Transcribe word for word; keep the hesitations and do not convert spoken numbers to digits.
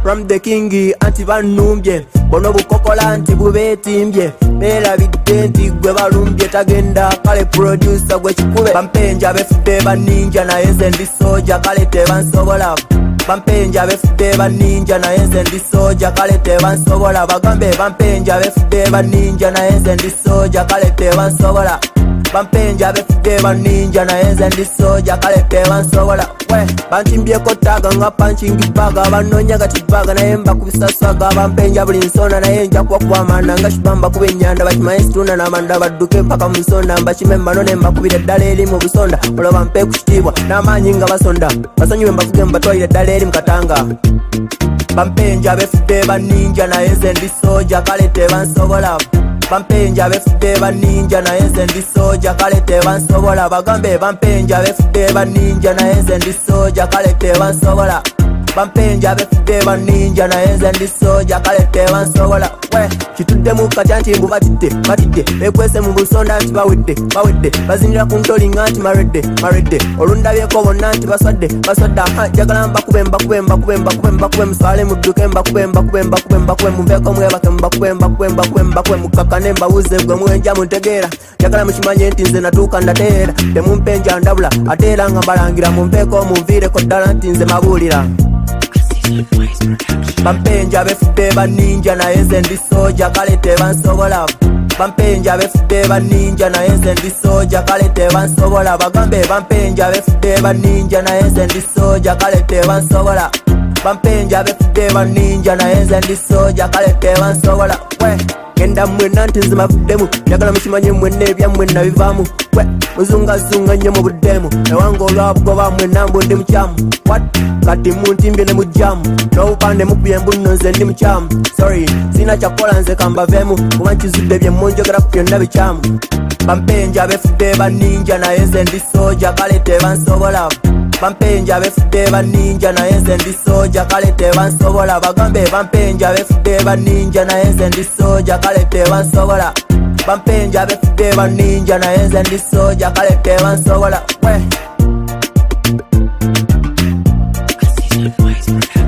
from the king anti banumbye bono bukokola anti bubetimbye belabidde nti gwe balumbye tagenda kale producer gwe kikube bampenja befudde baninja naye nze ndi soja kale tebansobola bampenja befudde baninja naye nze ndi soja kale tebansobola bagambe bampenja befudde baninja naye nze ndi soja kale tebansobola bampenja befudde baninja naye nze ndi soja kale tebansobola we bantimbyeko taga nga punching baga banoonya gatibaga naye mbakubisa swaga bampenja buli nsonda naye nja kubakubaamanda nga kibamba kuba ennyanda bakimanyi situna n'amanda badduke mpaka mu nsonda mbakime mbanone mbakubira eddala eri mu busonda olwo bampe ku kitiibwa n'amaanyi nga basonda basonyiwe mbavuge mbatwalira eddala eri mu katanga bampenja befudde baninja naye nze ndi soja kale tebansobola bampenja befudde baninja naye nze ndi soja kale tebansobola bagambe bampenja befudde baninja naye nze ndi soja kale tebansobola bampenja befudde baninja naye nze ndi soja kale tebansobola we kitudde mu katya nti mbu batidde batidde bekwese mu busonda nti bawedde bawedde bazinira ku ntolinga nti maredde maredde olundabyeko bonna nti baswadde baswadde aha jagala mbakube mbakube mbakube mbakube mbakube muswale mudduke mbakube mbakube mbakube mbakube mumbeeko mwebake mbakube mbakube mbakube mbakube mukakane mbabuuze gwe mwenja muntegeera jagala mukimanye nti nze natuuka ndateera temumpenja ndabula ate era nga mbalangira mumbeeko munviireko ddala nti nze mabuulira bampenja befudde baninja naye nze ndi soja kale tebansobola bampenja befudde baninja naye nze ndi soja kale tebansobola bagambe bampenja befudde baninja naye nze ndi soja kale tebansobola bampenja befudde baninja naye nze ndi soja kale tebansobola we genda mwena nti nze mavuddemu njagala mukimanye mwena ebyammwe nabivaamu we muzungazunga nnyo mu buddemu ewange olwabugoba mwena mbu ndi mukyamu wat kati muntimbye ne mujjamu n'obupande mukubye mbu nno nze ndi mukyamu sorry sina kyakola nze kambaveemu kuba nkizudde bye munjogera ku byonna bikyamu bampenja befudde baninja naye nze ndi soja kale tebansobola bampenja befudde baninja naye nze ndi soja kale tebansobola bagambe bampenja befudde baninja naye nze ndi soja kale tebansobola bampenja befudde baninja naye nze ndi soja kale tebansobola we